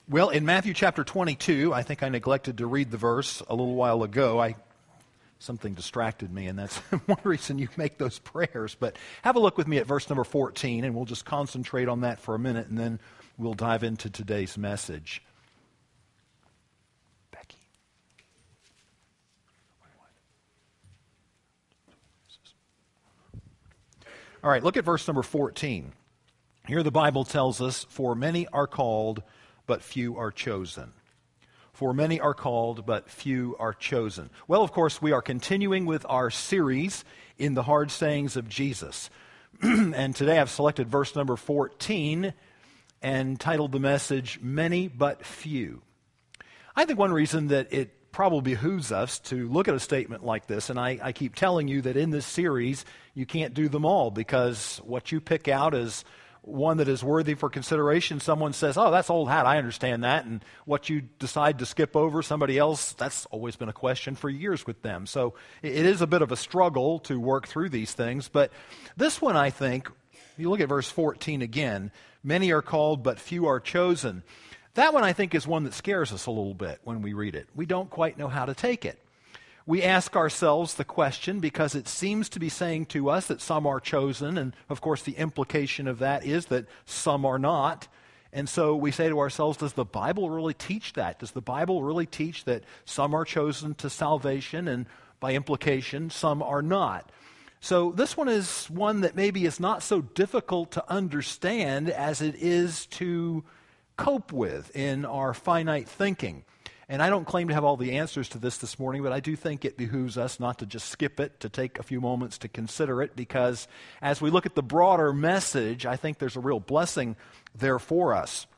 Well, in Matthew chapter 22, I think I neglected to read the verse a little while ago. Something distracted me, and that's one reason you make those prayers. But have a look with me at verse number 14, and we'll just concentrate on that for a minute, and then we'll dive into today's message. Becky. All right, look at verse number 14. Here the Bible tells us, "For many are called, but few are chosen." For many are called, but few are chosen. Well, of course, we are continuing with our series in the hard sayings of Jesus. And today I've selected verse number 14 and titled the message, "Many but Few." I think one reason that it probably behooves us to look at a statement like this, and I keep telling you that in this series you can't do them all, because what you pick out is one that is worthy for consideration. Someone says, "Oh, that's old hat, I understand that," and what you decide to skip over, somebody else, that's always been a question for years with them. So it is a bit of a struggle to work through these things, but this one, I think, you look at verse 14 again, "Many are called, but few are chosen." That one, I think, is one that scares us a little bit when we read it. We don't quite know how to take it. We ask ourselves the question because it seems to be saying to us that some are chosen, and of course the implication of that is that some are not. And so we say to ourselves, does the Bible really teach that? Does the Bible really teach that some are chosen to salvation, and by implication, some are not? So this one is one that maybe is not so difficult to understand as it is to cope with in our finite thinking. And I don't claim to have all the answers to this morning, but I do think it behooves us not to just skip it, to take a few moments to consider it, because as we look at the broader message, I think there's a real blessing there for us.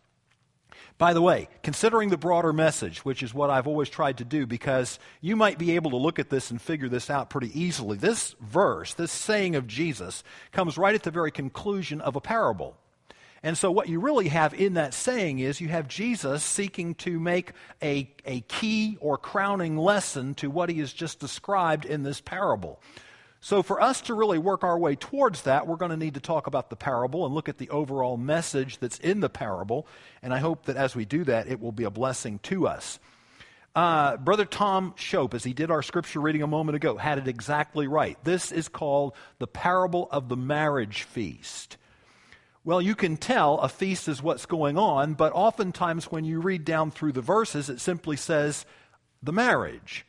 By the way, considering the broader message, which is what I've always tried to do, because you might be able to look at this and figure this out pretty easily. This verse, this saying of Jesus, comes right at the very conclusion of a parable. And so what you really have in that saying is you have Jesus seeking to make a key or crowning lesson to what he has just described in this parable. So for us to really work our way towards that, we're going to need to talk about the parable and look at the overall message that's in the parable. And I hope that as we do that, it will be a blessing to us. Brother Tom Shope, as he did our scripture reading a moment ago, had it exactly right. This is called the parable of the marriage feast. Well, you can tell a feast is what's going on, but oftentimes when you read down through the verses, it simply says the marriage.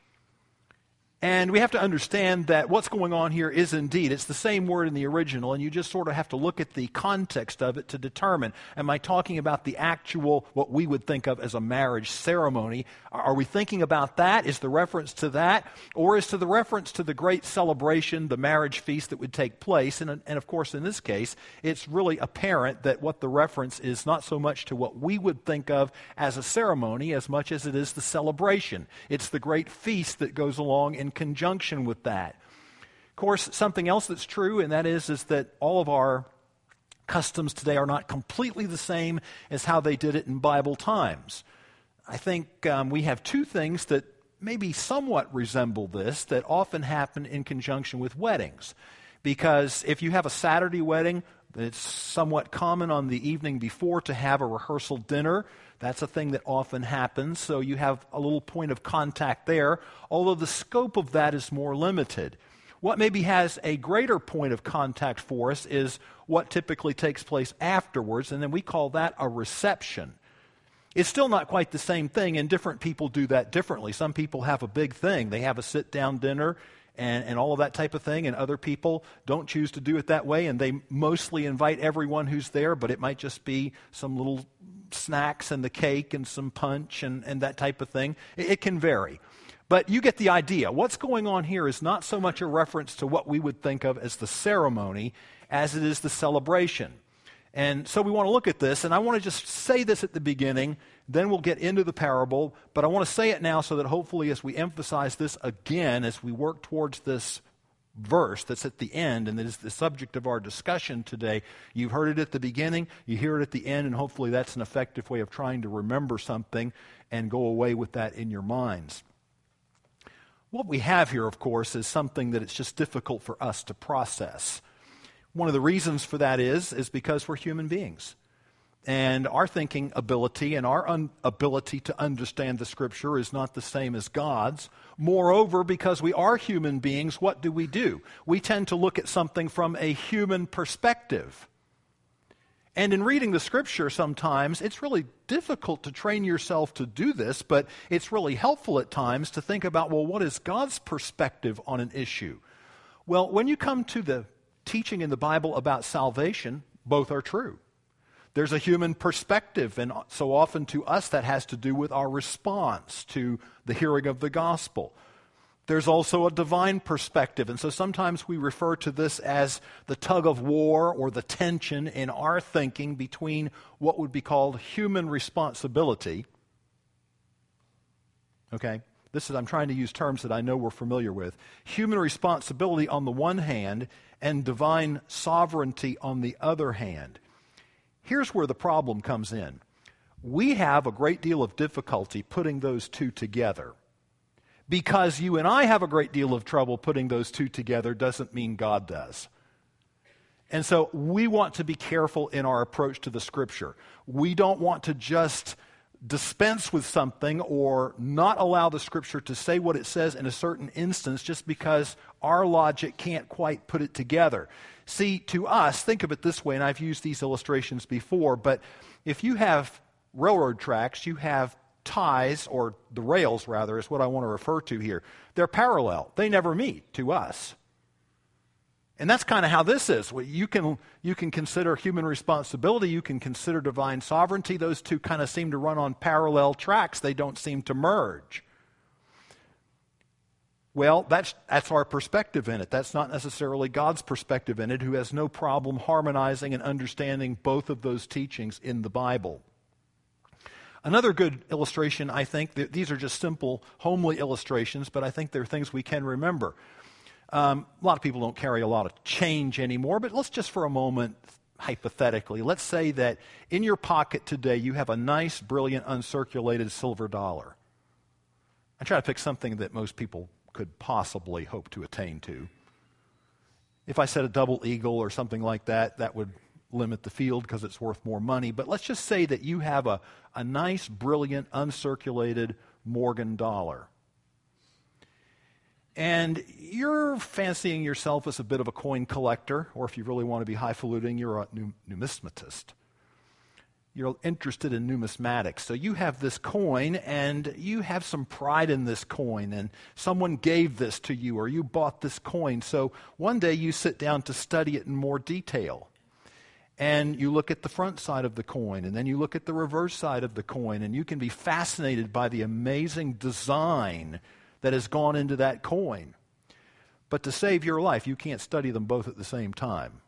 And we have to understand that what's going on here is indeed, it's the same word in the original, and you just sort of have to look at the context of it to determine, am I talking about the actual, what we would think of as a marriage ceremony? Are we thinking about that? Is the reference to that? Or is to the reference to the great celebration, the marriage feast that would take place? And of course, in this case, it's really apparent that what the reference is not so much to what we would think of as a ceremony as much as it is the celebration. It's the great feast that goes along in conjunction with that. Of course, something else that's true, and that is that all of our customs today are not completely the same as how they did it in Bible times. I think we have two things that maybe somewhat resemble this that often happen in conjunction with weddings. Because if you have a Saturday wedding, it's somewhat common on the evening before to have a rehearsal dinner. That's a thing that often happens, so you have a little point of contact there, although the scope of that is more limited. What maybe has a greater point of contact for us is what typically takes place afterwards, and then we call that a reception. It's still not quite the same thing, and different people do that differently. Some people have a big thing. They have a sit-down dinner and all of that type of thing, and other people don't choose to do it that way, and they mostly invite everyone who's there, but it might just be some little snacks and the cake and some punch and that type of thing. It can vary. But you get the idea. What's going on here is not so much a reference to what we would think of as the ceremony as it is the celebration. And so we want to look at this, and I want to just say this at the beginning, then we'll get into the parable, but I want to say it now so that hopefully as we emphasize this again, as we work towards this verse that's at the end, and that is the subject of our discussion today, you've heard it at the beginning, you hear it at the end, and hopefully that's an effective way of trying to remember something and go away with that in your minds. What we have here, of course, is something that it's just difficult for us to process. One of the reasons for that is because we're human beings. And our thinking ability and our ability to understand the Scripture is not the same as God's. Moreover, because we are human beings, what do? We tend to look at something from a human perspective. And in reading the Scripture sometimes, it's really difficult to train yourself to do this, but it's really helpful at times to think about, well, what is God's perspective on an issue? Well, when you come to the teaching in the Bible about salvation, both are true. There's a human perspective, and so often to us that has to do with our response to the hearing of the gospel. There's also a divine perspective, and so sometimes we refer to this as the tug of war or the tension in our thinking between what would be called human responsibility. Okay? I'm trying to use terms that I know we're familiar with. Human responsibility on the one hand and divine sovereignty on the other hand. Here's where the problem comes in. We have a great deal of difficulty putting those two together. Because you and I have a great deal of trouble putting those two together doesn't mean God does. And so we want to be careful in our approach to the Scripture. We don't want to just dispense with something or not allow the Scripture to say what it says in a certain instance just because our logic can't quite put it together. See, to us, think of it this way, and I've used these illustrations before, but if you have railroad tracks, you have ties, or the rails rather, is what I want to refer to here. They're parallel. They never meet to us. And that's kind of how this is. You can consider human responsibility. You can consider divine sovereignty. Those two kind of seem to run on parallel tracks. They don't seem to merge. Well, that's our perspective in it. That's not necessarily God's perspective in it, who has no problem harmonizing and understanding both of those teachings in the Bible. Another good illustration, I think, these are just simple, homely illustrations, but I think they're things we can remember. A lot of people don't carry a lot of change anymore, but let's just for a moment, hypothetically, let's say that in your pocket today you have a nice, brilliant, uncirculated silver dollar. I try to pick something that most people could possibly hope to attain to. If I said a double eagle or something like that, that would limit the field because it's worth more money. But let's just say that you have a nice, brilliant, uncirculated Morgan dollar. And you're fancying yourself as a bit of a coin collector, or if you really want to be highfalutin, you're a numismatist. You're interested in numismatics. So you have this coin, and you have some pride in this coin, and someone gave this to you, or you bought this coin. So one day you sit down to study it in more detail. And you look at the front side of the coin, and then you look at the reverse side of the coin, and you can be fascinated by the amazing design that has gone into that coin. But to save your life, you can't study them both at the same time,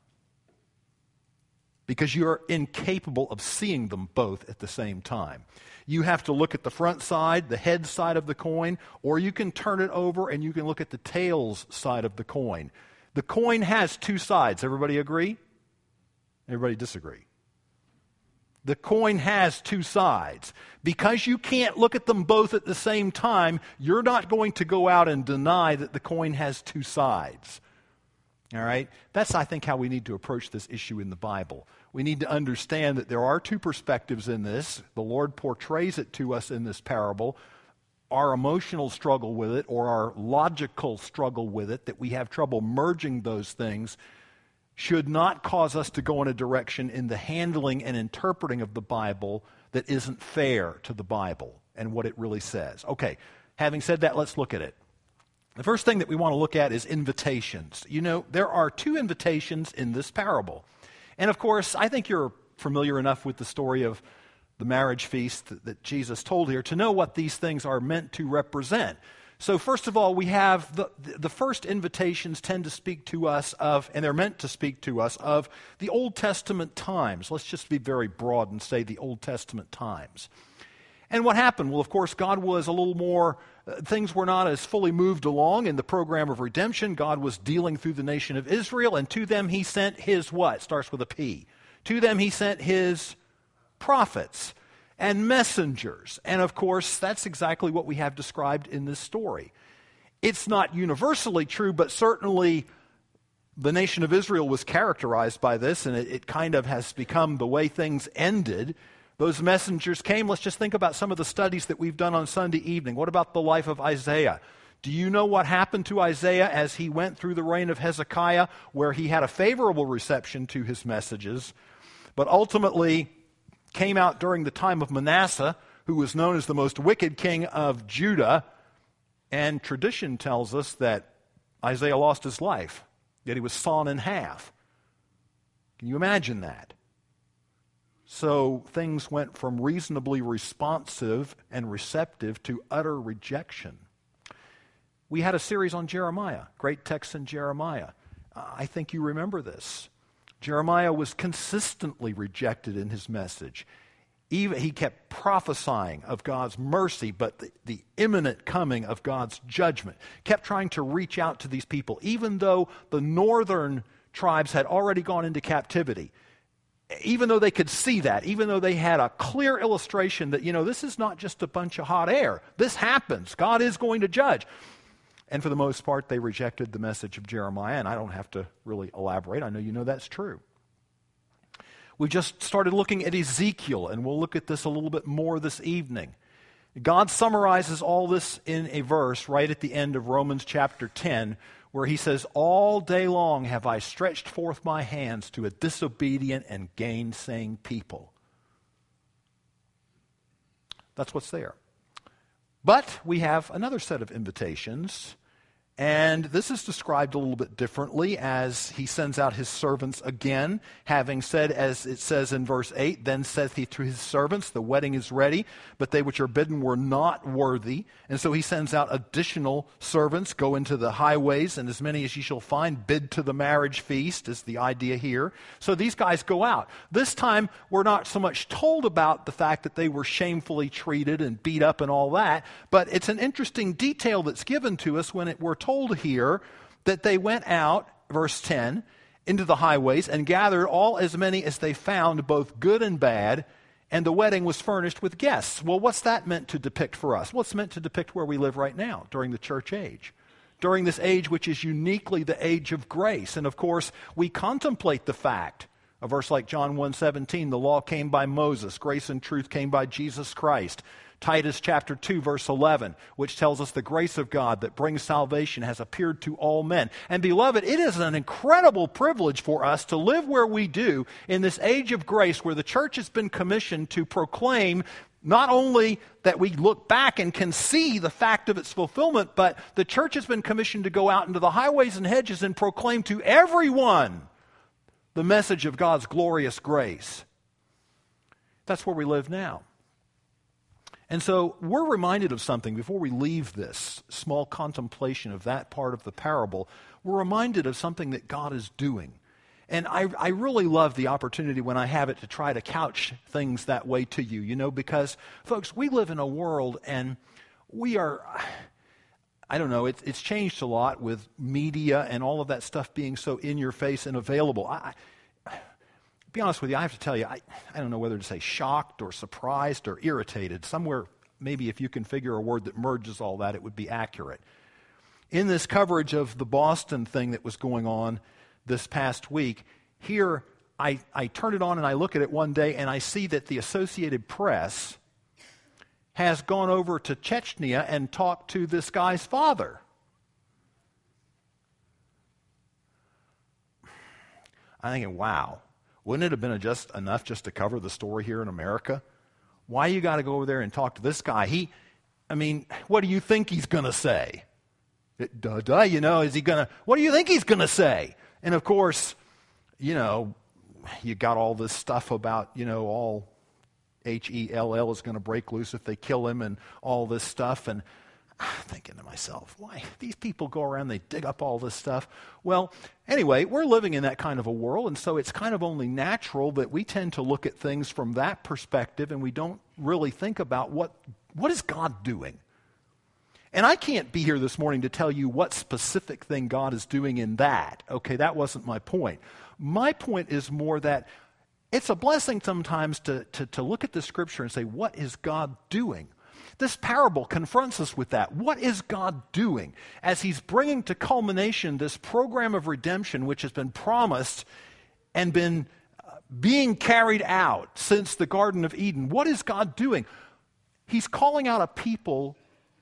because you're incapable of seeing them both at the same time. You have to look at the front side, the head side of the coin, or you can turn it over and you can look at the tails side of the coin. The coin has two sides. Everybody agree? Everybody disagree? The coin has two sides. Because you can't look at them both at the same time, you're not going to go out and deny that the coin has two sides. All right? That's, I think, how we need to approach this issue in the Bible. We need to understand that there are two perspectives in this. The Lord portrays it to us in this parable. Our emotional struggle with it, or our logical struggle with it, that we have trouble merging those things, should not cause us to go in a direction in the handling and interpreting of the Bible that isn't fair to the Bible and what it really says. Okay, having said that, let's look at it. The first thing that we want to look at is invitations. You know, there are two invitations in this parable. And of course, I think you're familiar enough with the story of the marriage feast that Jesus told here to know what these things are meant to represent. So first of all, we have the first invitations tend to speak to us of, and they're meant to speak to us of, the Old Testament times. Let's just be very broad and say the Old Testament times. And what happened? Well, of course, God was a little more, things were not as fully moved along in the program of redemption. God was dealing through the nation of Israel, and to them he sent his what? Starts with a P. To them he sent his prophets and messengers. And of course, that's exactly what we have described in this story. It's not universally true, but certainly The nation of Israel was characterized by this, and it kind of has become the way things ended. Those messengers came. Let's just think about some of the studies that we've done on Sunday evening. What about the life of Isaiah? Do you know what happened to Isaiah as he went through the reign of Hezekiah, where he had a favorable reception to his messages, but ultimately came out during the time of Manasseh, who was known as the most wicked king of Judah, and tradition tells us that Isaiah lost his life, that he was sawn in half. Can you imagine that? So things went from reasonably responsive and receptive to utter rejection. We had a series on Jeremiah, great text in Jeremiah. I think you remember this. Jeremiah was consistently rejected in his message. He kept prophesying of God's mercy, but the imminent coming of God's judgment. Kept trying to reach out to these people, even though the northern tribes had already gone into captivity. Even though they could see that, even though they had a clear illustration that, this is not just a bunch of hot air. This happens. God is going to judge. And for the most part, they rejected the message of Jeremiah, and I don't have to really elaborate. I know you know that's true. We just started looking at Ezekiel, and we'll look at this a little bit more this evening. God summarizes all this in a verse right at the end of Romans chapter 10, where he says, "All day long have I stretched forth my hands to a disobedient and gainsaying people." That's what's there. But we have another set of invitations, and this is described a little bit differently as he sends out his servants again, having said, as it says in verse 8, "Then saith he to his servants, the wedding is ready, but they which are bidden were not worthy." And so he sends out additional servants, "Go into the highways, and as many as ye shall find, bid to the marriage feast," is the idea here. So these guys go out. This time, we're not so much told about the fact that they were shamefully treated and beat up and all that, but it's an interesting detail that's given to us when we're told here that they went out, verse 10, into the highways and gathered all as many as they found, both good and bad, and the wedding was furnished with guests. Well, what's that meant to depict for us? Well, it's meant to depict where we live right now during the church age, during this age which is uniquely the age of grace. And of course, we contemplate the fact, a verse like John 1:17, "The law came by Moses, grace and truth came by Jesus Christ." Titus chapter 2, verse 11, which tells us the grace of God that brings salvation has appeared to all men. And beloved, it is an incredible privilege for us to live where we do in this age of grace, where the church has been commissioned to proclaim not only that we look back and can see the fact of its fulfillment, but the church has been commissioned to go out into the highways and hedges and proclaim to everyone the message of God's glorious grace. That's where we live now. And so we're reminded of something before we leave this small contemplation of that part of the parable. We're reminded of something that God is doing. And I really love the opportunity when I have it to try to couch things that way to you, because, folks, we live in a world and we are, I don't know, it's changed a lot with media and all of that stuff being so in your face and available. Be honest with you, I have to tell you, I don't know whether to say shocked or surprised or irritated. Somewhere, maybe if you can figure a word that merges all that, it would be accurate. In this coverage of the Boston thing that was going on this past week, here I turn it on and I look at it one day and I see that the Associated Press has gone over to Chechnya and talked to this guy's father. I'm thinking, wow. Wouldn't it have been just enough just to cover the story here in America? Why you got to go over there and talk to this guy? What do you think he's going to say? Is he going to, what do you think he's going to say? And of course, you got all this stuff about, all HELL is going to break loose if they kill him and all this stuff. And I'm thinking to myself, why? These people go around, they dig up all this stuff. Well, anyway, we're living in that kind of a world, and so it's kind of only natural that we tend to look at things from that perspective, and we don't really think about what is God doing. And I can't be here this morning to tell you what specific thing God is doing in that. Okay, that wasn't my point. My point is more that it's a blessing sometimes to look at the Scripture and say, what is God doing? This parable confronts us with that. What is God doing as he's bringing to culmination this program of redemption which has been promised and been being carried out since the Garden of Eden? What is God doing? He's calling out a people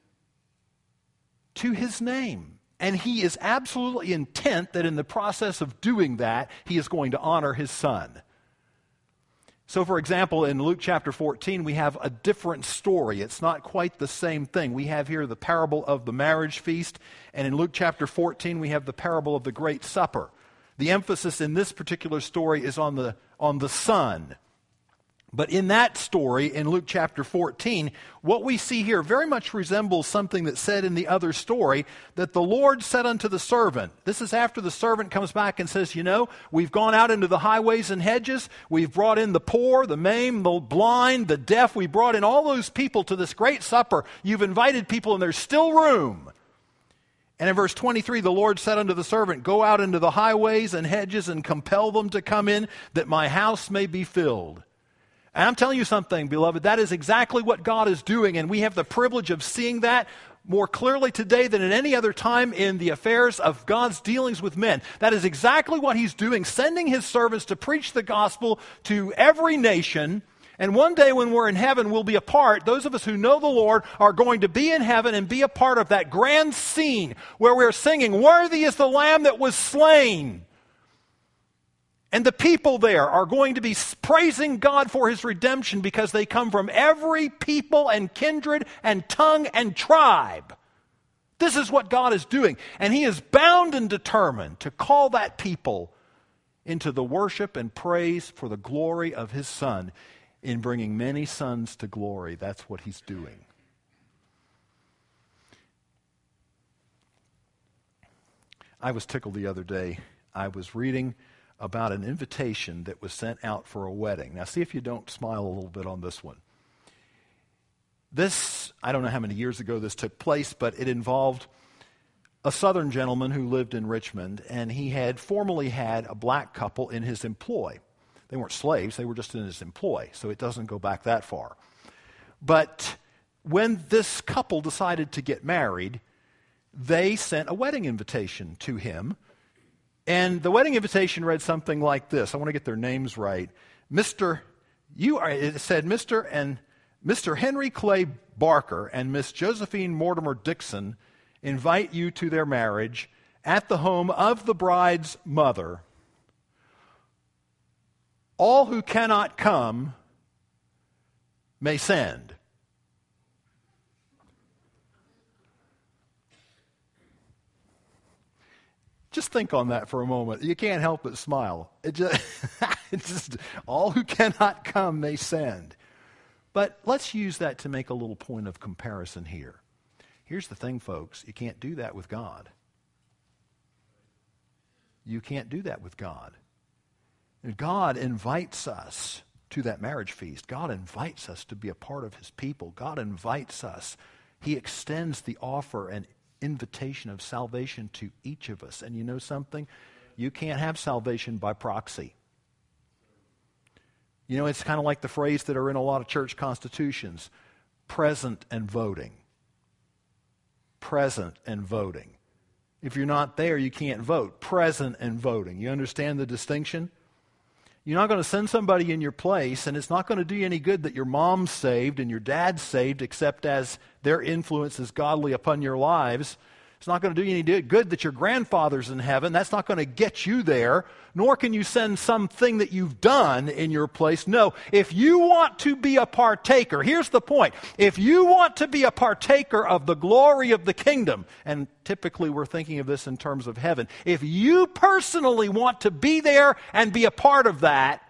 to his name. And he is absolutely intent that in the process of doing that, he is going to honor his Son. So, for example, in Luke chapter 14, we have a different story. It's not quite the same thing. We have here the parable of the marriage feast, and in Luke chapter 14, we have the parable of the Great Supper. The emphasis in this particular story is on the Son. But in that story, in Luke chapter 14, what we see here very much resembles something that's said in the other story, that the Lord said unto the servant. This is after the servant comes back and says, we've gone out into the highways and hedges, we've brought in the poor, the maimed, the blind, the deaf, we brought in all those people to this great supper. You've invited people and there's still room. And in verse 23, the Lord said unto the servant, go out into the highways and hedges and compel them to come in, that my house may be filled. And I'm telling you something, beloved, that is exactly what God is doing, and we have the privilege of seeing that more clearly today than at any other time in the affairs of God's dealings with men. That is exactly what he's doing, sending his servants to preach the gospel to every nation. And one day when we're in heaven, we'll be a part, those of us who know the Lord are going to be in heaven and be a part of that grand scene where we're singing, worthy is the Lamb that was slain. And the people there are going to be praising God for his redemption because they come from every people and kindred and tongue and tribe. This is what God is doing. And he is bound and determined to call that people into the worship and praise for the glory of his Son in bringing many sons to glory. That's what he's doing. I was tickled the other day. I was reading about an invitation that was sent out for a wedding. Now, see if you don't smile a little bit on this one. This, I don't know how many years ago this took place, but it involved a Southern gentleman who lived in Richmond, and he had formerly had a black couple in his employ. They weren't slaves, they were just in his employ, so it doesn't go back that far. But when this couple decided to get married, they sent a wedding invitation to him. And the wedding invitation read something like this. I want to get their names right. It said, Mr. Henry Clay Barker and Miss Josephine Mortimer Dixon invite you to their marriage at the home of the bride's mother. All who cannot come may send. Just think on that for a moment. You can't help but smile. It's just all who cannot come may send. But let's use that to make a little point of comparison here. Here's the thing, folks. You can't do that with God. You can't do that with God. And God invites us to that marriage feast. God invites us to be a part of his people. God invites us. He extends the offer and invitation of salvation to each of us. And you know something? You can't have salvation by proxy. It's kind of like the phrase that are in a lot of church constitutions, present and voting. Present and voting. If you're not there, you can't vote. Present and voting. You understand the distinction? You're not going to send somebody in your place, and it's not going to do you any good that your mom's saved and your dad's saved, except as their influence is godly upon your lives. It's not going to do you any good that your grandfather's in heaven. That's not going to get you there, nor can you send something that you've done in your place. No, if you want to be a partaker, here's the point. If you want to be a partaker of the glory of the kingdom, and typically we're thinking of this in terms of heaven, if you personally want to be there and be a part of that,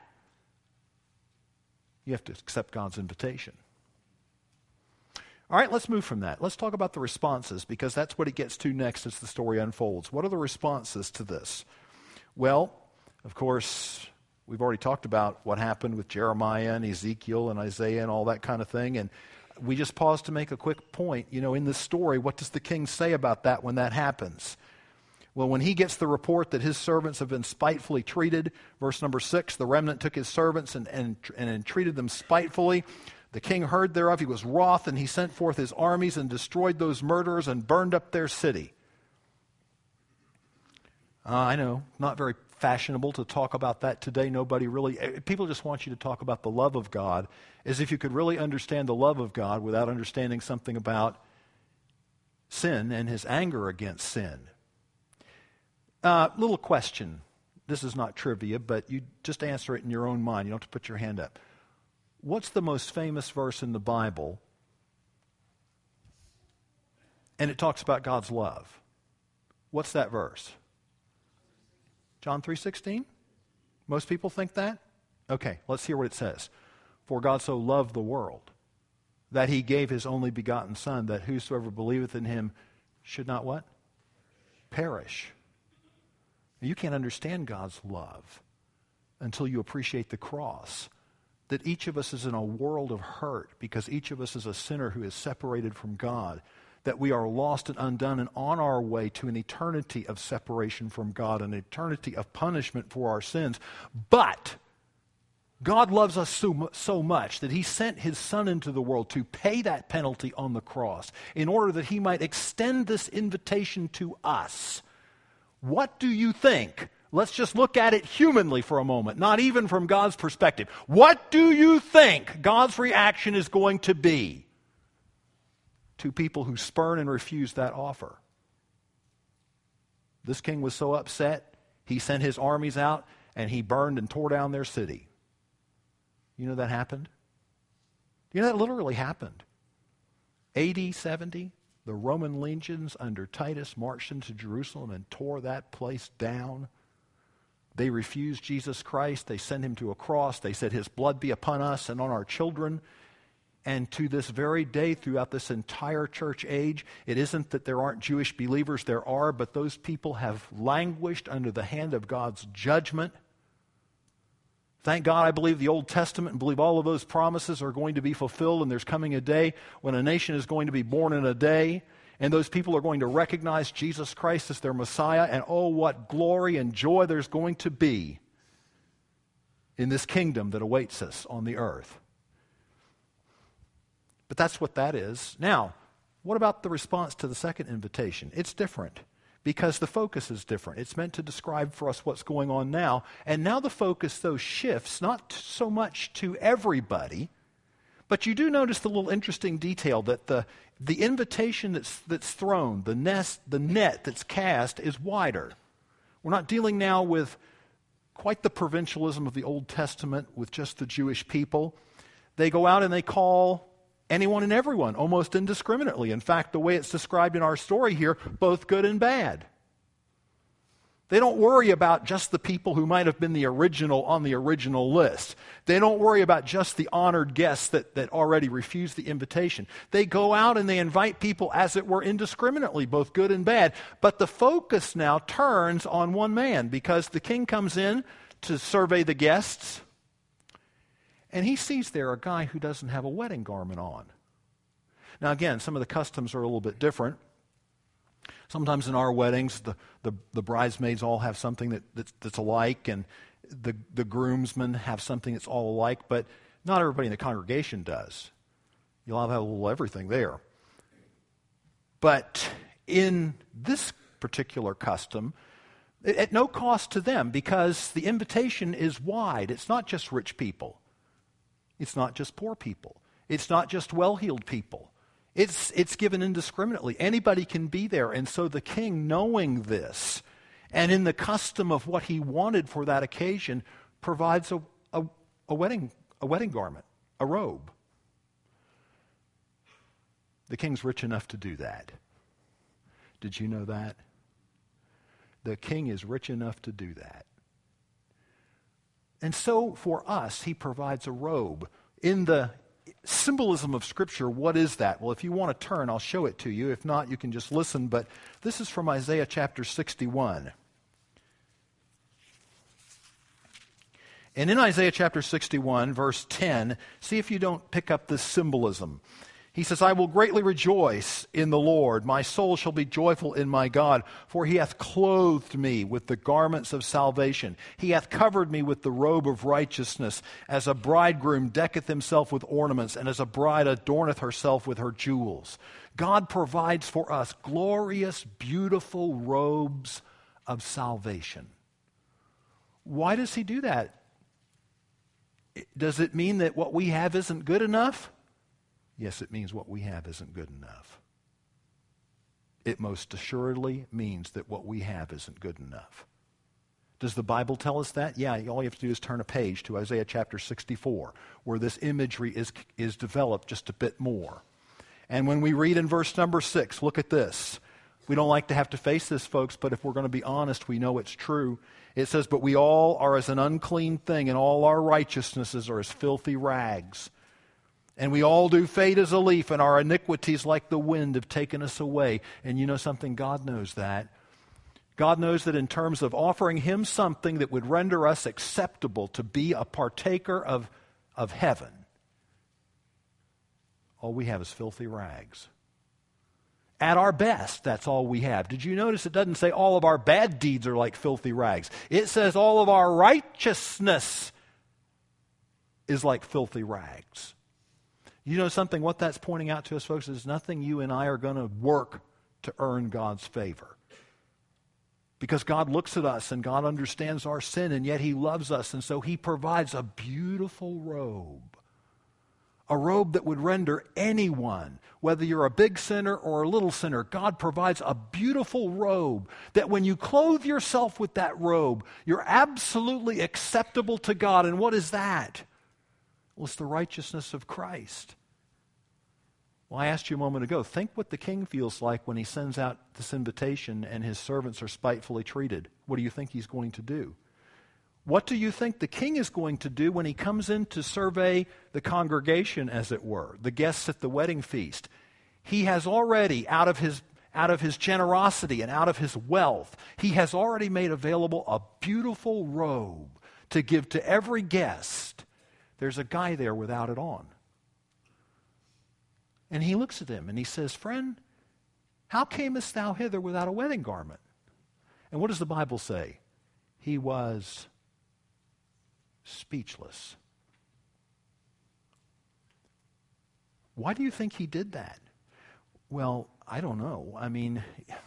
you have to accept God's invitation. All right, let's move from that. Let's talk about the responses, because that's what it gets to next as the story unfolds. What are the responses to this? Well, of course, we've already talked about what happened with Jeremiah and Ezekiel and Isaiah and all that kind of thing, and we just paused to make a quick point. In this story, what does the king say about that when that happens? Well, when he gets the report that his servants have been spitefully treated, verse number 6, the remnant took his servants and treated them spitefully. The king heard thereof, he was wroth, and he sent forth his armies and destroyed those murderers and burned up their city. I know, not very fashionable to talk about that today. People just want you to talk about the love of God, as if you could really understand the love of God without understanding something about sin and his anger against sin. Little question. This is not trivia, but you just answer it in your own mind. You don't have to put your hand up. What's the most famous verse in the Bible? And it talks about God's love. What's that verse? John 3:16? Most people think that? Okay, let's hear what it says. For God so loved the world that he gave his only begotten Son, that whosoever believeth in him should not what? Perish. You can't understand God's love until you appreciate the cross. That each of us is in a world of hurt because each of us is a sinner who is separated from God. That we are lost and undone and on our way to an eternity of separation from God, an eternity of punishment for our sins. But God loves us so much that he sent his Son into the world to pay that penalty on the cross in order that he might extend this invitation to us. What do you think? Let's just look at it humanly for a moment, not even from God's perspective. What do you think God's reaction is going to be to people who spurn and refuse that offer? This king was so upset, he sent his armies out and he burned and tore down their city. You know that happened? You know that literally happened. AD 70, the Roman legions under Titus marched into Jerusalem and tore that place down. They refused Jesus Christ. They sent him to a cross. They said, his blood be upon us and on our children. And to this very day, throughout this entire church age, it isn't that there aren't Jewish believers. There are, but those people have languished under the hand of God's judgment. Thank God I believe the Old Testament and believe all of those promises are going to be fulfilled, and there's coming a day when a nation is going to be born in a day, and those people are going to recognize Jesus Christ as their Messiah, and oh, what glory and joy there's going to be in this kingdom that awaits us on the earth. But that's what that is. Now, what about the response to the second invitation? It's different because the focus is different. It's meant to describe for us what's going on now. And now the focus, though, shifts not so much to everybody, but you do notice the little interesting detail that the invitation that's thrown, the net that's cast is wider. We're not dealing now with quite the provincialism of the Old Testament with just the Jewish people. They go out and they call anyone and everyone, almost indiscriminately. In fact, the way it's described in our story here, both good and bad. They don't worry about just the people who might have been on the original list. They don't worry about just the honored guests that already refused the invitation. They go out and they invite people, as it were, indiscriminately, both good and bad. But the focus now turns on one man, because the king comes in to survey the guests, and he sees there a guy who doesn't have a wedding garment on. Now again, some of the customs are a little bit different. Sometimes in our weddings, the bridesmaids all have something that's alike, and the groomsmen have something that's all alike, but not everybody in the congregation does. You'll have a little everything there. But in this particular custom, at no cost to them, because the invitation is wide. It's not just rich people. It's not just poor people. It's not just well-heeled people. It's given indiscriminately. Anybody can be there. And so the king, knowing this, and in the custom of what he wanted for that occasion, provides a wedding garment, a robe. The king's rich enough to do that. Did you know that? The king is rich enough to do that. And so for us, he provides a robe. In the symbolism of Scripture, what is that? Well, if you want to turn, I'll show it to you. If not, you can just listen. But this is from Isaiah chapter 61. And in Isaiah chapter 61, verse 10, see if you don't pick up this symbolism. He says, I will greatly rejoice in the Lord. My soul shall be joyful in my God, for he hath clothed me with the garments of salvation. He hath covered me with the robe of righteousness, as a bridegroom decketh himself with ornaments, and as a bride adorneth herself with her jewels. God provides for us glorious, beautiful robes of salvation. Why does he do that? Does it mean that what we have isn't good enough? Yes, it means what we have isn't good enough. It most assuredly means that what we have isn't good enough. Does the Bible tell us that? Yeah, all you have to do is turn a page to Isaiah chapter 64, where this imagery is developed just a bit more. And when we read in verse number 6, look at this. We don't like to have to face this, folks, but if we're going to be honest, we know it's true. It says, but we all are as an unclean thing, and all our righteousnesses are as filthy rags. And we all do fade as a leaf, and our iniquities like the wind have taken us away. And you know something? God knows that. God knows that in terms of offering him something that would render us acceptable to be a partaker of heaven, all we have is filthy rags. At our best, that's all we have. Did you notice it doesn't say all of our bad deeds are like filthy rags? It says all of our righteousness is like filthy rags. You know something? What that's pointing out to us, folks, is nothing you and I are going to work to earn God's favor. Because God looks at us and God understands our sin, and yet he loves us, and so he provides a beautiful robe. A robe that would render anyone, whether you're a big sinner or a little sinner, God provides a beautiful robe that when you clothe yourself with that robe, you're absolutely acceptable to God. And what is that? Well, it's the righteousness of Christ. Well, I asked you a moment ago, think what the king feels like when he sends out this invitation and his servants are spitefully treated. What do you think he's going to do? What do you think the king is going to do when he comes in to survey the congregation, as it were, the guests at the wedding feast? He has already, out of his generosity and out of his wealth, he has already made available a beautiful robe to give to every guest. There's a guy there without it on. And he looks at him and he says, friend, how camest thou hither without a wedding garment? And what does the Bible say? He was speechless. Why do you think he did that? Well, I don't know. I mean,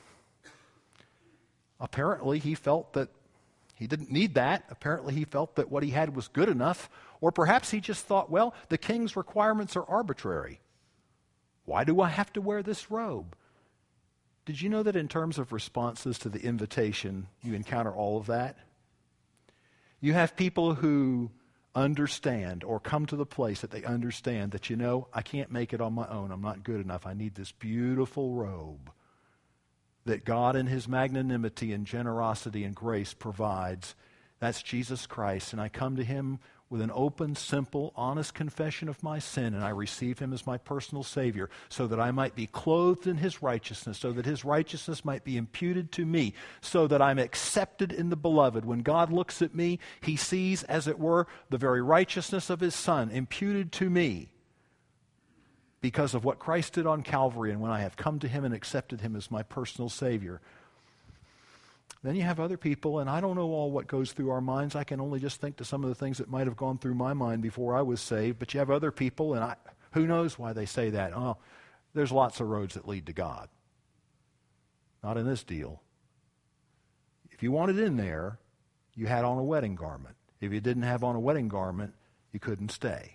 apparently he felt that he didn't need that. Apparently he felt that what he had was good enough. Or perhaps he just thought, well, the king's requirements are arbitrary. Why do I have to wear this robe? Did you know that in terms of responses to the invitation, you encounter all of that? You have people who understand or come to the place that they understand that, you know, I can't make it on my own. I'm not good enough. I need this beautiful robe that God in his magnanimity and generosity and grace provides. That's Jesus Christ. And I come to him with an open, simple, honest confession of my sin, and I receive him as my personal Savior so that I might be clothed in his righteousness, so that his righteousness might be imputed to me, so that I'm accepted in the beloved. When God looks at me, he sees, as it were, the very righteousness of his Son imputed to me because of what Christ did on Calvary, and when I have come to him and accepted him as my personal Savior. Then you have other people, and I don't know all what goes through our minds. I can only just think to some of the things that might have gone through my mind before I was saved. But you have other people, and who knows why they say that. Oh, there's lots of roads that lead to God. Not in this deal. If you wanted in there, you had on a wedding garment. If you didn't have on a wedding garment, you couldn't stay.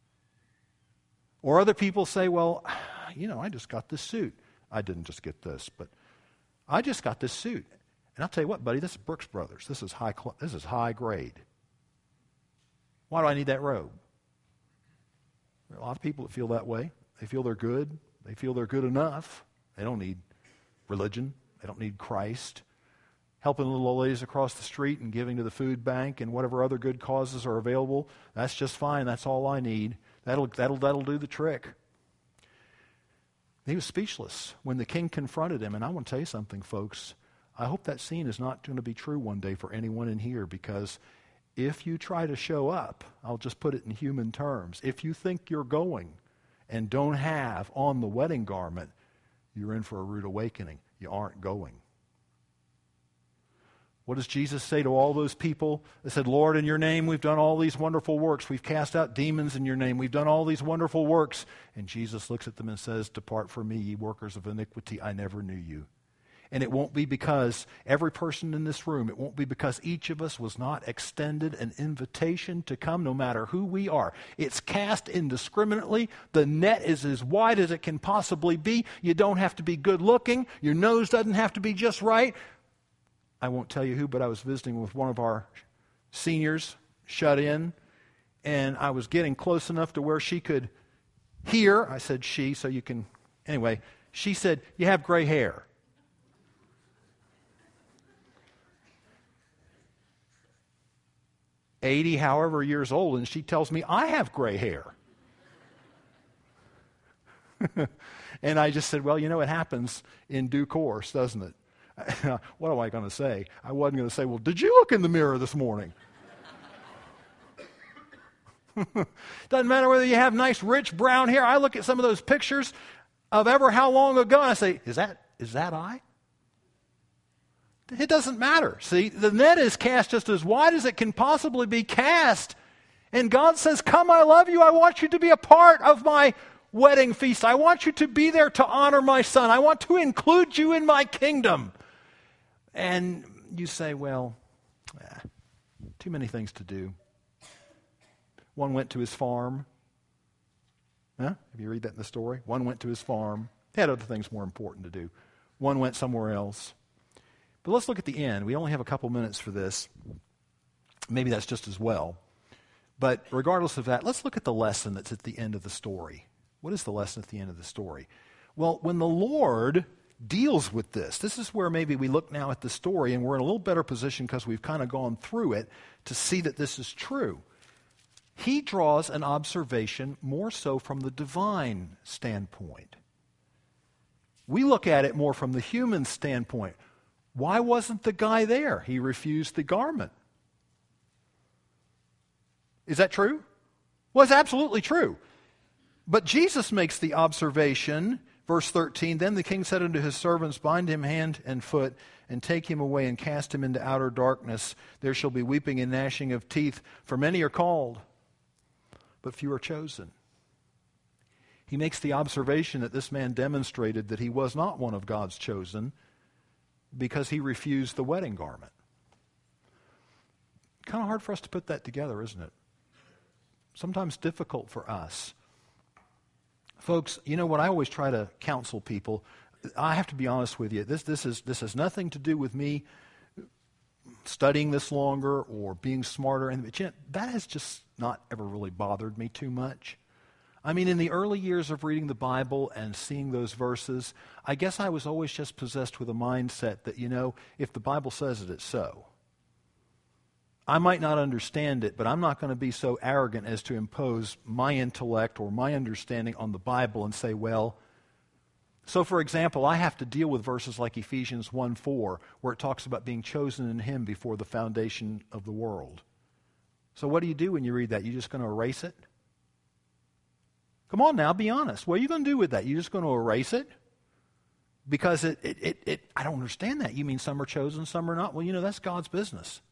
Or other people say, well, you know, I just got this suit. I didn't just get this, but I just got this suit. And I'll tell you what, buddy, this is Brooks Brothers. This is high grade. Why do I need that robe? There are a lot of people that feel that way. They feel they're good. They feel they're good enough. They don't need religion. They don't need Christ. Helping little old ladies across the street and giving to the food bank and whatever other good causes are available, that's just fine. That's all I need. That'll do the trick. He was speechless when the king confronted him. And I want to tell you something, folks. I hope that scene is not going to be true one day for anyone in here, because if you try to show up, I'll just put it in human terms, if you think you're going and don't have on the wedding garment, you're in for a rude awakening. You aren't going. What does Jesus say to all those people that said, Lord, in your name we've done all these wonderful works. We've cast out demons in your name. We've done all these wonderful works. And Jesus looks at them and says, depart from me, ye workers of iniquity. I never knew you. And it won't be because every person in this room, it won't be because each of us was not extended an invitation to come no matter who we are. It's cast indiscriminately. The net is as wide as it can possibly be. You don't have to be good looking. Your nose doesn't have to be just right. I won't tell you who, but I was visiting with one of our seniors, shut in, and I was getting close enough to where she could hear. I said she, so you can, anyway, she said, you have gray hair. However years old, and she tells me I have gray hair. And I just said, well, you know, it happens in due course, doesn't it? What am I going to say? I wasn't going to say, well, did you look in the mirror this morning? Doesn't matter whether you have nice, rich brown hair. I look at some of those pictures of ever how long ago, and I say, is that I? It doesn't matter. See, the net is cast just as wide as it can possibly be cast. And God says, come, I love you. I want you to be a part of my wedding feast. I want you to be there to honor my son. I want to include you in my kingdom. And you say, well, too many things to do. One went to his farm. Huh? Have you read that in the story? One went to his farm. He had other things more important to do. One went somewhere else. But let's look at the end. We only have a couple minutes for this. Maybe that's just as well. But regardless of that, let's look at the lesson that's at the end of the story. What is the lesson at the end of the story? Well, when the Lord deals with this is where maybe we look now at the story and we're in a little better position because we've kind of gone through it to see that this is true. He draws an observation more so from the divine standpoint. We look at it more from the human standpoint. Why wasn't the guy there? He refused the garment. Is that true? Well, it's absolutely true. But Jesus makes the observation, verse 13, then the king said unto his servants, bind him hand and foot, and take him away and cast him into outer darkness. There shall be weeping and gnashing of teeth, for many are called, but few are chosen. He makes the observation that this man demonstrated that he was not one of God's chosen because he refused the wedding garment. Kind of hard for us to put that together, isn't it? Sometimes difficult for us. Folks, you know what I always try to counsel people, I have to be honest with you, this has nothing to do with me studying this longer or being smarter, and that has just not ever really bothered me too much. I mean, in the early years of reading the Bible and seeing those verses, I guess I was always just possessed with a mindset that, you know, if the Bible says it, it's so. I might not understand it, but I'm not going to be so arrogant as to impose my intellect or my understanding on the Bible and say, well, so for example, I have to deal with verses like Ephesians 1:4, where it talks about being chosen in Him before the foundation of the world. So what do you do when you read that? You just going to erase it? Come on now, be honest. What are you going to do with that? You just going to erase it? Because I don't understand that. You mean some are chosen, some are not? Well, you know, that's God's business.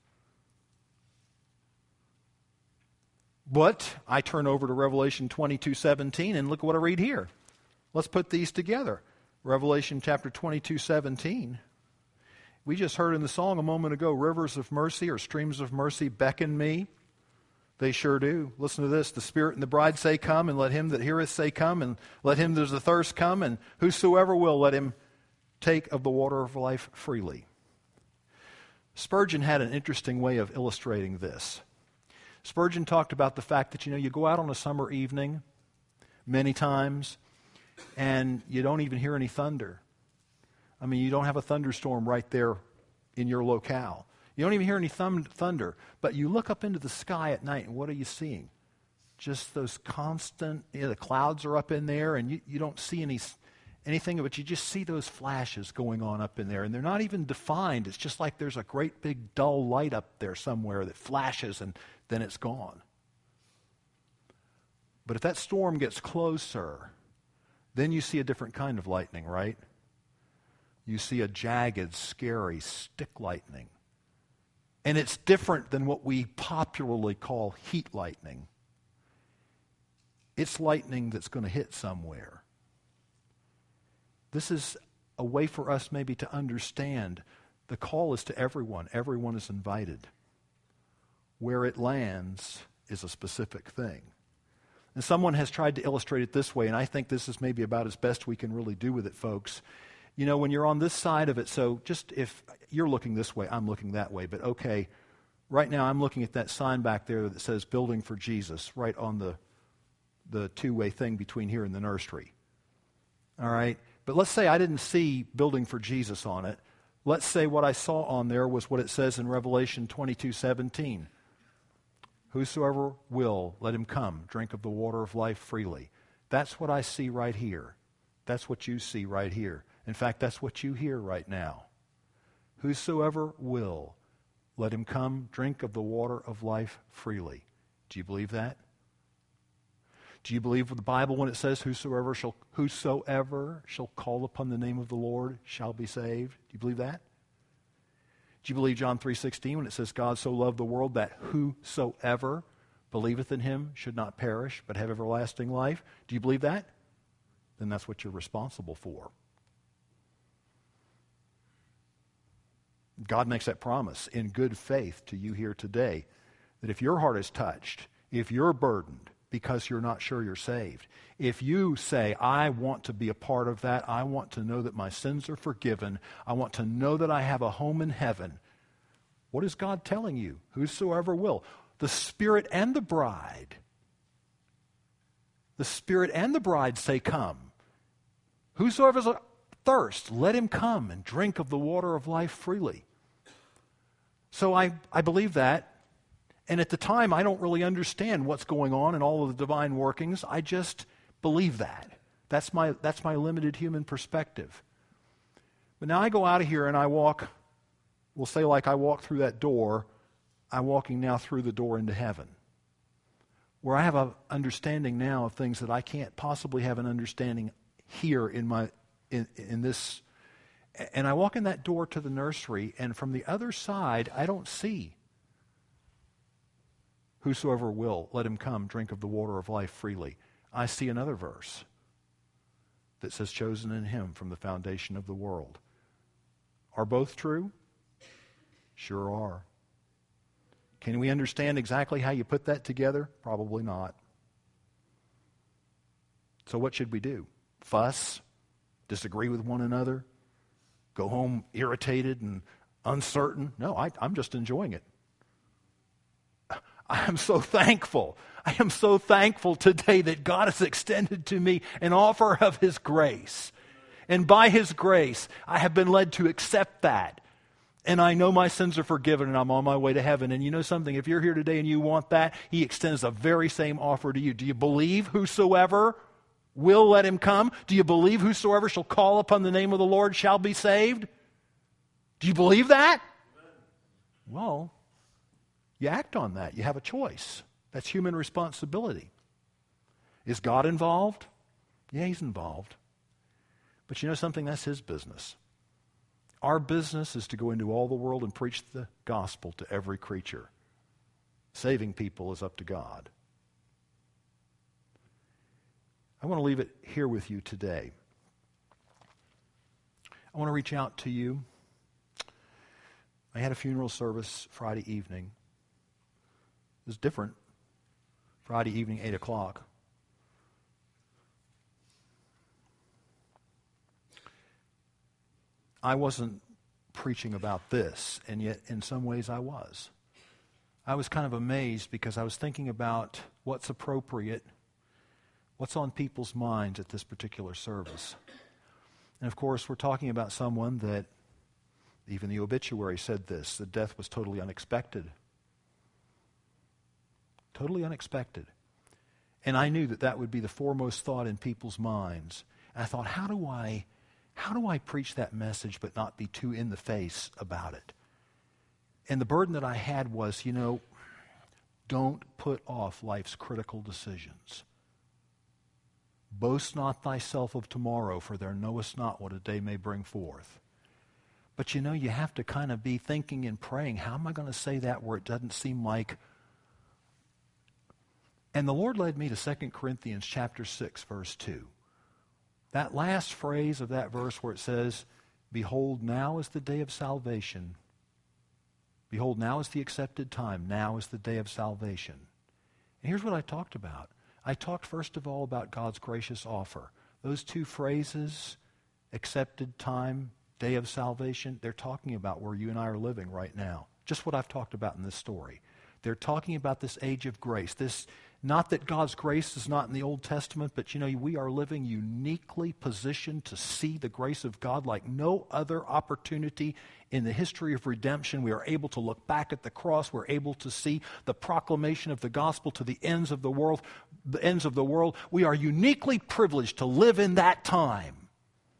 But I turn over to Revelation 22:17 and look what I read here. Let's put these together. Revelation chapter 22:17. We just heard in the song a moment ago, rivers of mercy or streams of mercy beckon me. They sure do. Listen to this. The Spirit and the bride say, come, and let him that heareth say, come, and let him that is athirst come, and whosoever will, let him take of the water of life freely. Spurgeon had an interesting way of illustrating this. Spurgeon talked about the fact that, you know, you go out on a summer evening many times and you don't even hear any thunder. I mean, you don't have a thunderstorm right there in your locale. You don't even hear any thunder. But you look up into the sky at night and what are you seeing? Just those constant, the clouds are up in there and you don't see anything, but you just see those flashes going on up in there. And they're not even defined. It's just like there's a great big dull light up there somewhere that flashes and then it's gone. But if that storm gets closer, then you see a different kind of lightning, right? You see a jagged, scary stick lightning. And it's different than what we popularly call heat lightning. It's lightning that's going to hit somewhere. This is a way for us maybe to understand the call is to everyone. Everyone is invited. Where it lands is a specific thing. And someone has tried to illustrate it this way, and I think this is maybe about as best we can really do with it, folks. You know, when you're on this side of it, so just if you're looking this way, I'm looking that way, but okay, right now I'm looking at that sign back there that says Building for Jesus, right on the two-way thing between here and the nursery. All right? But let's say I didn't see Building for Jesus on it. Let's say what I saw on there was what it says in Revelation 22:17. Whosoever will, let him come, drink of the water of life freely. That's what I see right here. That's what you see right here. In fact, that's what you hear right now. Whosoever will, let him come, drink of the water of life freely. Do you believe that? Do you believe the Bible when it says whosoever shall call upon the name of the Lord shall be saved? Do you believe that? Do you believe John 3:16 when it says God so loved the world that whosoever believeth in him should not perish but have everlasting life? Do you believe that? Then that's what you're responsible for. God makes that promise in good faith to you here today that if your heart is touched, if you're burdened because you're not sure you're saved, if you say, I want to be a part of that, I want to know that my sins are forgiven, I want to know that I have a home in heaven, what is God telling you? Whosoever will. The Spirit and the bride. The Spirit and the bride say, come. Whosoever is thirst, let him come and drink of the water of life freely. So I believe that. And at the time, I don't really understand what's going on in all of the divine workings. I just believe that. That's my limited human perspective. But now I go out of here and I walk, we'll say like I walk through that door, I'm walking now through the door into heaven, where I have an understanding now of things that I can't possibly have an understanding here in this. And I walk in that door to the nursery, and from the other side, I don't see whosoever will, let him come, drink of the water of life freely. I see another verse that says, chosen in him from the foundation of the world. Are both true? Sure are. Can we understand exactly how you put that together? Probably not. So what should we do? Fuss? Disagree with one another? Go home irritated and uncertain? No, I'm just enjoying it. I am so thankful. I am so thankful today that God has extended to me an offer of His grace. And by His grace, I have been led to accept that. And I know my sins are forgiven and I'm on my way to heaven. And you know something? If you're here today and you want that, He extends the very same offer to you. Do you believe whosoever will, let him come? Do you believe whosoever shall call upon the name of the Lord shall be saved? Do you believe that? Well, you act on that. You have a choice. That's human responsibility. Is God involved? Yeah, He's involved. But you know something? That's His business. Our business is to go into all the world and preach the gospel to every creature. Saving people is up to God. I want to leave it here with you today. I want to reach out to you. I had a funeral service Friday evening. It was different. Friday evening, 8 o'clock. I wasn't preaching about this, and yet in some ways I was. I was kind of amazed because I was thinking about what's appropriate, what's on people's minds at this particular service. And of course, we're talking about someone that, even the obituary said this, that death was totally unexpected. Totally unexpected. And I knew that that would be the foremost thought in people's minds. And I thought, how do I preach that message but not be too in the face about it? And the burden that I had was, don't put off life's critical decisions. Boast not thyself of tomorrow, for thou knowest not what a day may bring forth. But you know, you have to kind of be thinking and praying, how am I going to say that where it doesn't seem like... And the Lord led me to 2 Corinthians chapter 6, verse 2. That last phrase of that verse where it says, behold, now is the day of salvation. Behold, now is the accepted time. Now is the day of salvation. And here's what I talked about. I talked first of all about God's gracious offer. Those two phrases, accepted time, day of salvation, they're talking about where you and I are living right now. Just what I've talked about in this story. They're talking about this age of grace. This, not that God's grace is not in the Old Testament, but you know, we are living uniquely positioned to see the grace of God like no other opportunity in the history of redemption. We are able to look back at the cross. We're able to see the proclamation of the gospel to the ends of the world. The ends of the world. We are uniquely privileged to live in that time.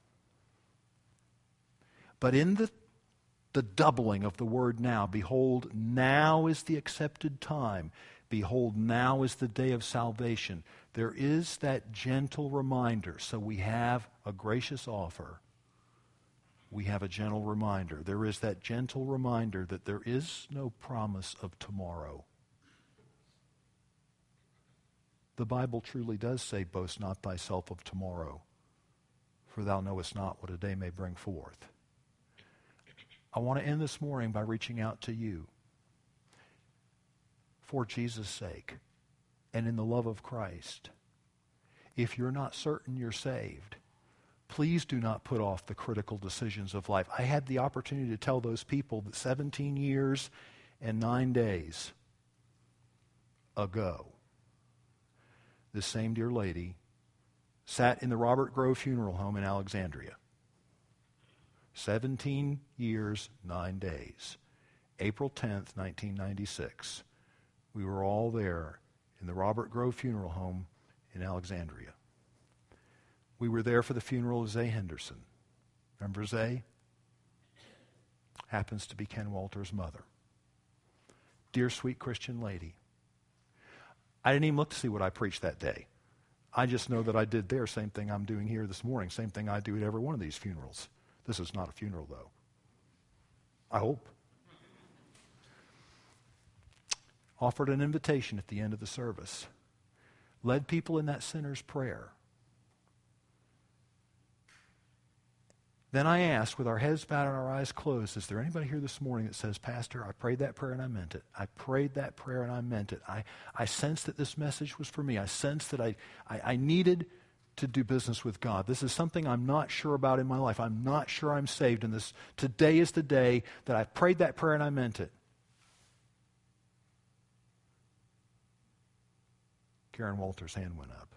But in the doubling of the word now, behold, now is the accepted time. Behold, now is the day of salvation. There is that gentle reminder. So we have a gracious offer. We have a gentle reminder. There is that gentle reminder that there is no promise of tomorrow. The Bible truly does say, boast not thyself of tomorrow, for thou knowest not what a day may bring forth. I want to end this morning by reaching out to you. For Jesus' sake and in the love of Christ, if you're not certain you're saved, please do not put off the critical decisions of life. I had the opportunity to tell those people that 17 years and 9 days ago, this same dear lady sat in the Robert Grove Funeral Home in Alexandria. 17 years, 9 days. April 10th, 1996. We were all there in the Robert Grove Funeral Home in Alexandria. We were there for the funeral of Zay Henderson. Remember Zay? Happens to be Ken Walter's mother. Dear, sweet Christian lady. I didn't even look to see what I preached that day. I just know that I did there, same thing I'm doing here this morning, same thing I do at every one of these funerals. This is not a funeral, though. I hope. Offered an invitation at the end of the service. Led people in that sinner's prayer. Then I asked, with our heads bowed and our eyes closed, is there anybody here this morning that says, Pastor, I prayed that prayer and I meant it. I prayed that prayer and I meant it. I sensed that this message was for me. I sensed that I needed to do business with God. This is something I'm not sure about in my life. I'm not sure I'm saved in this. Today is the day that I prayed that prayer and I meant it. Karen Walter's hand went up.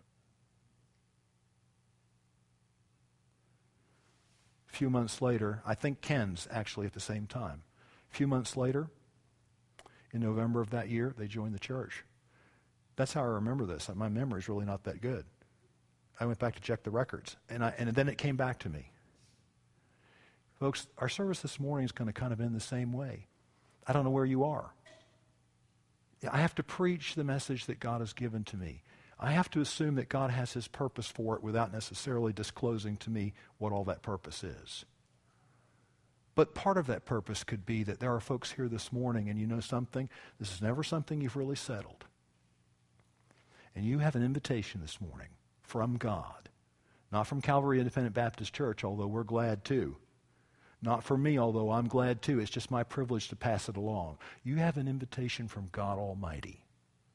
A few months later, I think Ken's actually at the same time. A few months later, in November of that year, they joined the church. That's how I remember this. My memory is really not that good. I went back to check the records, and then it came back to me. Folks, our service this morning is going to kind of end the same way. I don't know where you are. I have to preach the message that God has given to me. I have to assume that God has his purpose for it without necessarily disclosing to me what all that purpose is. But part of that purpose could be that there are folks here this morning, and you know something? This is never something you've really settled. And you have an invitation this morning from God. Not from Calvary Independent Baptist Church, although we're glad too. Not for me, although I'm glad too. It's just my privilege to pass it along. You have an invitation from God Almighty.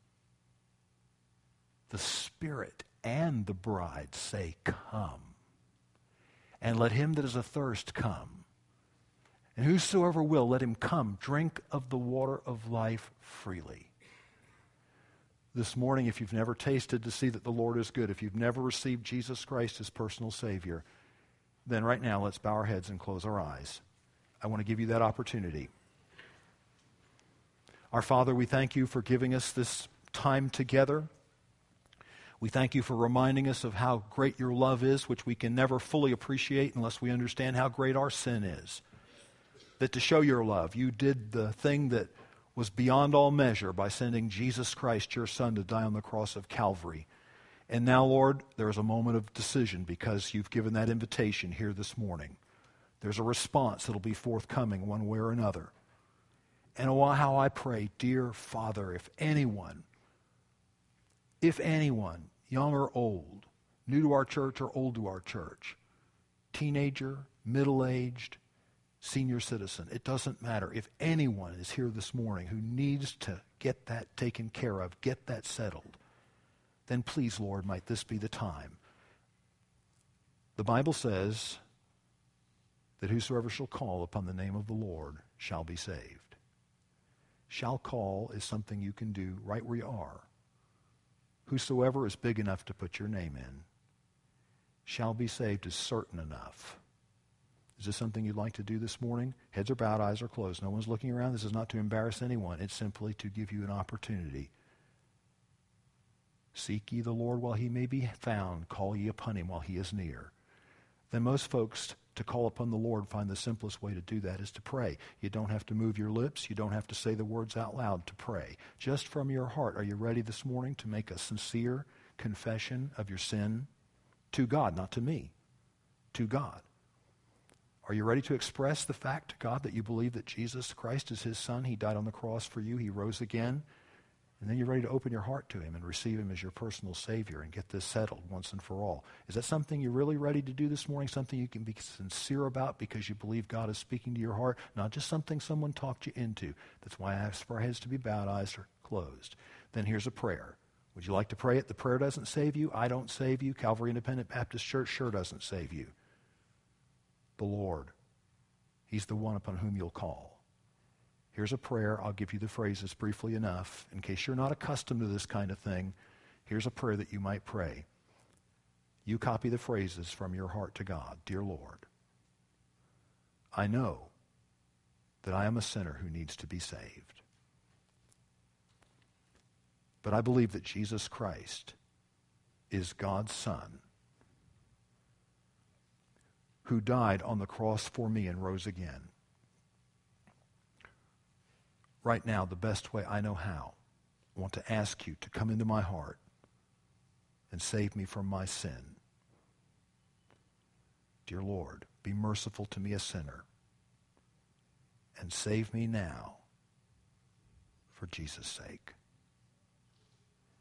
The Spirit and the bride say, come. And let him that is athirst come. And whosoever will, let him come, drink of the water of life freely. This morning, if you've never tasted to see that the Lord is good, if you've never received Jesus Christ as personal Savior, then right now let's bow our heads and close our eyes. I want to give you that opportunity. Our Father, we thank you for giving us this time together. We thank you for reminding us of how great your love is, which we can never fully appreciate unless we understand how great our sin is. That to show your love, you did the thing that was beyond all measure by sending Jesus Christ, your Son, to die on the cross of Calvary. And now, Lord, there is a moment of decision because you've given that invitation here this morning. There's a response that'll be forthcoming one way or another. And oh, how I pray, dear Father, if anyone, young or old, new to our church or old to our church, teenager, middle-aged, senior citizen, it doesn't matter. If anyone is here this morning who needs to get that taken care of, get that settled, then please, Lord, might this be the time. The Bible says that whosoever shall call upon the name of the Lord shall be saved. Shall call is something you can do right where you are. Whosoever is big enough to put your name in. Shall be saved is certain enough. Is this something you'd like to do this morning? Heads are bowed, eyes are closed. No one's looking around. This is not to embarrass anyone. It's simply to give you an opportunity. Seek ye the Lord while he may be found. Call ye upon him while he is near. Then most folks, to call upon the Lord, find the simplest way to do that is to pray. You don't have to move your lips. You don't have to say the words out loud to pray. Just from your heart, are you ready this morning to make a sincere confession of your sin to God, not to me, to God? Are you ready to express the fact to God that you believe that Jesus Christ is his Son? He died on the cross for you. He rose again. And then you're ready to open your heart to him and receive him as your personal Savior and get this settled once and for all. Is that something you're really ready to do this morning? Something you can be sincere about because you believe God is speaking to your heart? Not just something someone talked you into. That's why I asked for our heads to be bowed, eyes are closed. Then here's a prayer. Would you like to pray it? The prayer doesn't save you. I don't save you. Calvary Independent Baptist Church sure doesn't save you. The Lord. He's the one upon whom you'll call. Here's a prayer. I'll give you the phrases briefly enough. In case you're not accustomed to this kind of thing, here's a prayer that you might pray. You copy the phrases from your heart to God. Dear Lord, I know that I am a sinner who needs to be saved. But I believe that Jesus Christ is God's Son who died on the cross for me and rose again. Right now, the best way I know how, I want to ask you to come into my heart and save me from my sin. Dear Lord, be merciful to me, a sinner, and save me now for Jesus' sake.